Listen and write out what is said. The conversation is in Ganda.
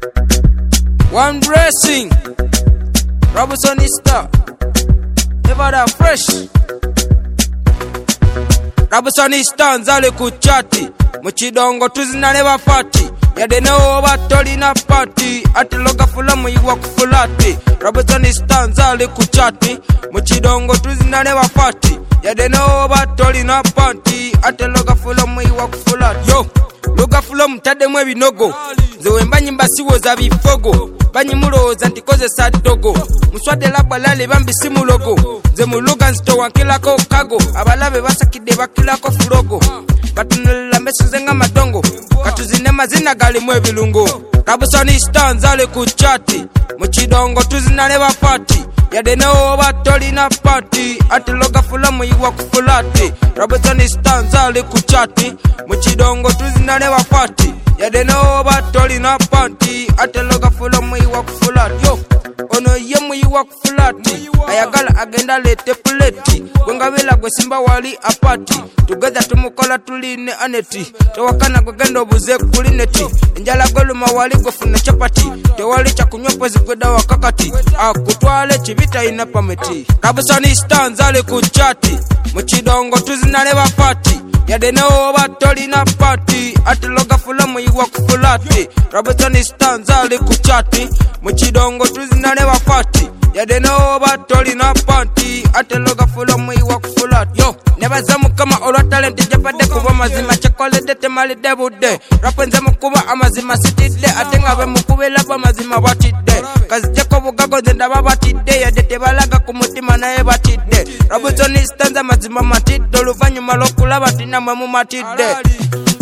One blessing. Robusonista. Never that fresh. Robusonista nzale kuchati. Muchidongo tuzinale bafati. Yadenewo batolina party. Ati loga fulamu yiwa kufulati. Robusonista nzale kuchati. Muchidongo tuzinale bafati. Yadenewo batolina party. Ati loga fulamu yiwa kufulati. Yo, loga fulamu tademwe ebinogo. Nzewe mbanyimba siwoza bifogo. Banyimuloza ntikoze sadogo. Muswade labwa lale bambisi mulogo. Nze muluga nzito wankilako kago. Abalabe basakide bakilako fulogo. Batunulila mesu zenga madongo. Katuzine mazina gali mwe bilungo. Robusonista nzale kuchati. Muchidongo tuzinale bafati. Yadenewo batolina party. Ati loga fulamu yiwa kufulati. Robusonista nzale kuchati. Muchidongo tuzinale bafati. Yadenewo batolina party. Ati loga fulamu yiwa kufulati. Yo, ono yemu yiwa kufulati. Ayagala agenda lete puleti. Wengabila gwe simba wali apati. Together tumukola tuline aneti. Tewakana gwegenda obuze kulineti. Njala goluma wali gofuna chapati. Tewali chakunyopo zigweda wakakati. Akutwale chibita ina pameti. Robusonista nzale kuchati. Muchidongo tuzinale bafati. Yadenewo batolina party. Ati loga fulamu yiwa kufulati. Robusonista nzale kuchati. Muchidongo tuzinale bafati. Yadenewo batolina party. Ati loga fulamu yiwa kufulati. Yo, nebaza mukama olwa talent japade kuba mazima chekolede temali debude. Rapenze mukuba amazima sitide. Ate ngabe mukubela ba mazima batide. Kazi jeko bugago zenda babatide. Yadete balaga kumutima nae batide. Robusonista nza mazima matide. Oluvanyuma lokula batina mwe mu matide.